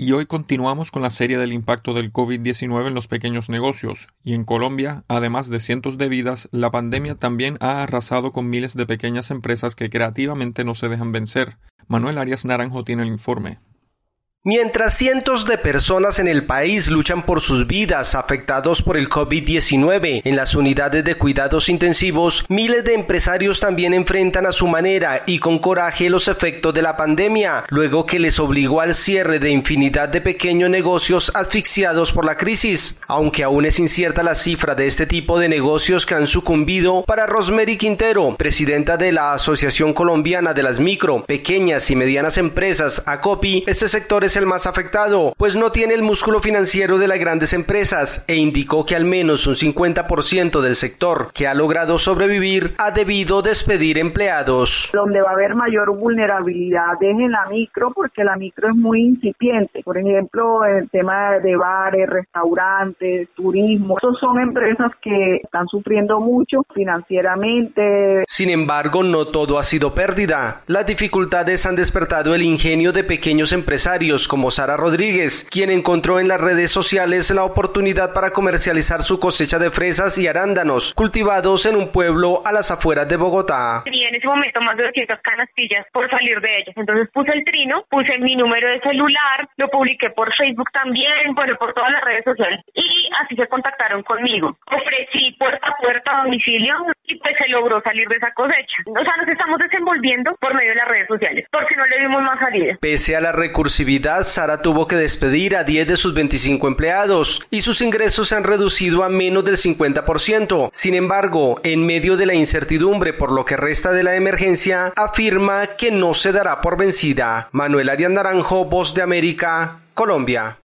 Y hoy continuamos con la serie del impacto del COVID-19 en los pequeños negocios. Y en Colombia, además de cientos de vidas, la pandemia también ha arrasado con miles de pequeñas empresas que creativamente no se dejan vencer. Manuel Arias Naranjo tiene el informe. Mientras cientos de personas en el país luchan por sus vidas afectados por el COVID-19 en las unidades de cuidados intensivos, miles de empresarios también enfrentan a su manera y con coraje los efectos de la pandemia, luego que les obligó al cierre de infinidad de pequeños negocios asfixiados por la crisis. Aunque aún es incierta la cifra de este tipo de negocios que han sucumbido, para Rosemary Quintero, presidenta de la Asociación Colombiana de las Micro, Pequeñas y Medianas Empresas, ACOPI, este sector es el más afectado, pues no tiene el músculo financiero de las grandes empresas, e indicó que al menos un 50% del sector que ha logrado sobrevivir ha debido despedir empleados. Donde va a haber mayor vulnerabilidad es en la micro, porque la micro es muy incipiente. Por ejemplo, el tema de bares, restaurantes, turismo, estos son empresas que están sufriendo mucho financieramente. Sin embargo, no todo ha sido pérdida. Las dificultades han despertado el ingenio de pequeños empresarios como Sara Rodríguez, quien encontró en las redes sociales la oportunidad para comercializar su cosecha de fresas y arándanos, cultivados en un pueblo a las afueras de Bogotá. Tenía en ese momento más de 200 canastillas por salir de ellas, entonces puse el trino, puse mi número de celular, lo publiqué por Facebook también, bueno, por todas las redes sociales, y así se contactaron conmigo. Ofrecí puerta a puerta a domicilio y pues se logró salir de esa cosecha. O sea, nos estamos desenvolviendo por medio de las redes sociales, porque no le dimos más salida. Pese a la recursividad, Sara tuvo que despedir a 10 de sus 25 empleados y sus ingresos se han reducido a menos del 50%. Sin embargo, en medio de la incertidumbre por lo que resta de la emergencia, afirma que no se dará por vencida. Manuel Arias Naranjo, Voz de América, Colombia.